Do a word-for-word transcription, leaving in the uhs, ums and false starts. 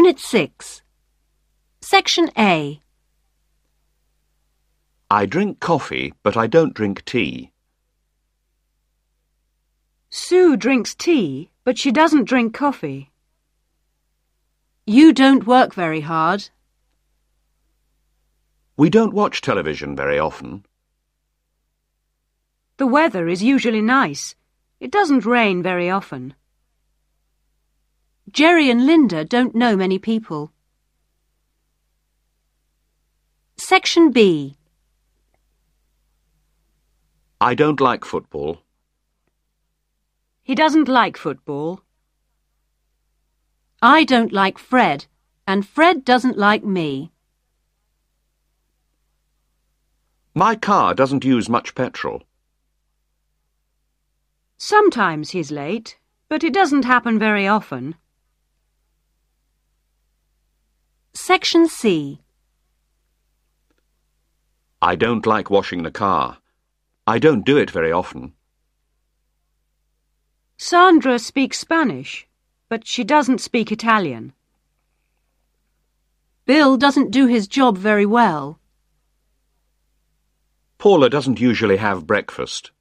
Unit six. Section A. I drink coffee, but I don't drink tea. Sue drinks tea, but she doesn't drink coffee. You don't work very hard. We don't watch television very often. The weather is usually nice. It doesn't rain very often. Jerry and Linda don't know many people. Section B. I don't like football. He doesn't like football. I don't like Fred, and Fred doesn't like me. My car doesn't use much petrol. Sometimes he's late, but it doesn't happen very often. Section C. I don't like washing the car. I don't do it very often. Sandra speaks Spanish, but she doesn't speak Italian. Bill doesn't do his job very well. Paula doesn't usually have breakfast.